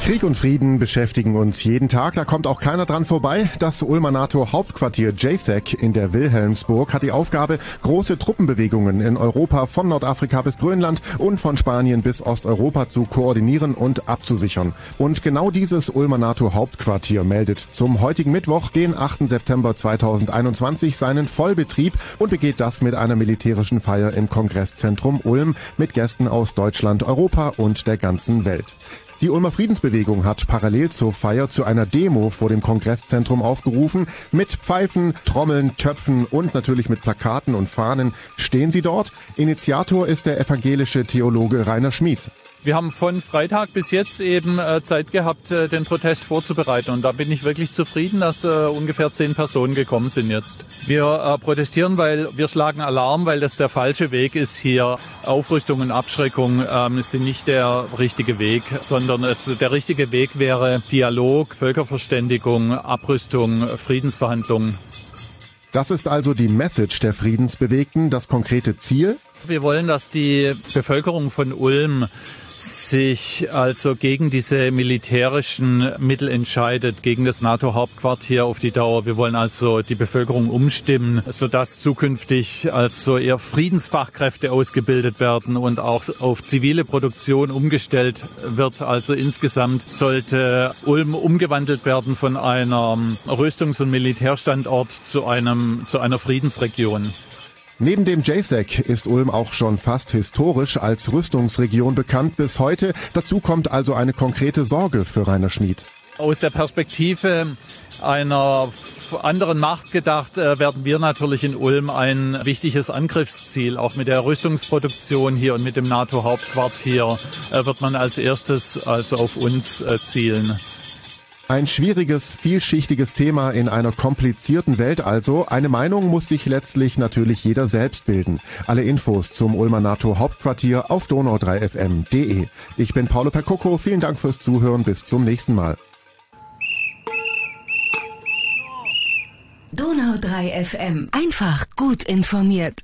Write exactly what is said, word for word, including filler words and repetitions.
Krieg und Frieden beschäftigen uns jeden Tag, da kommt auch keiner dran vorbei. Das Ulmer NATO-Hauptquartier J SAC in der Wilhelmsburg hat die Aufgabe, große Truppenbewegungen in Europa von Nordafrika bis Grönland und von Spanien bis Osteuropa zu koordinieren und abzusichern. Und genau dieses Ulmer NATO-Hauptquartier meldet zum heutigen Mittwoch, den achten September zweitausendeinundzwanzig, seinen Vollbetrieb und begeht das mit einer militärischen Feier im Kongresszentrum Ulm mit Gästen aus Deutschland, Europa und der ganzen Welt. Die Ulmer Friedensbewegung hat parallel zur Feier zu einer Demo vor dem Kongresszentrum aufgerufen. Mit Pfeifen, Trommeln, Töpfen und natürlich mit Plakaten und Fahnen stehen sie dort. Initiator ist der evangelische Theologe Rainer Schmid. Wir haben von Freitag bis jetzt eben äh, Zeit gehabt, äh, den Protest vorzubereiten. Und da bin ich wirklich zufrieden, dass äh, ungefähr zehn Personen gekommen sind jetzt. Wir äh, protestieren, weil wir schlagen Alarm, weil das der falsche Weg ist hier. Aufrüstung und Abschreckung ähm, sind nicht der richtige Weg, sondern es, der richtige Weg wäre Dialog, Völkerverständigung, Abrüstung, Friedensverhandlungen. Das ist also die Message der Friedensbewegten, das konkrete Ziel? Wir wollen, dass die Bevölkerung von Ulm sich also gegen diese militärischen Mittel entscheidet, gegen das NATO-Hauptquartier auf die Dauer. Wir wollen also die Bevölkerung umstimmen, sodass zukünftig also eher Friedensfachkräfte ausgebildet werden und auch auf zivile Produktion umgestellt wird. Also insgesamt sollte Ulm umgewandelt werden von einem Rüstungs- und Militärstandort zu einem, zu einer Friedensregion. Neben dem J SAC ist Ulm auch schon fast historisch als Rüstungsregion bekannt bis heute. Dazu kommt also eine konkrete Sorge für Rainer Schmid. Aus der Perspektive einer anderen Macht gedacht, werden wir natürlich in Ulm ein wichtiges Angriffsziel. Auch mit der Rüstungsproduktion hier und mit dem NATO-Hauptquartier wird man als erstes also auf uns zielen. Ein schwieriges, vielschichtiges Thema in einer komplizierten Welt also. Eine Meinung muss sich letztlich natürlich jeder selbst bilden. Alle Infos zum Ulmer NATO-Hauptquartier auf donau drei f m punkt d e. Ich bin Paolo Percocco, vielen Dank fürs Zuhören, bis zum nächsten Mal. Donau drei F M, einfach gut informiert.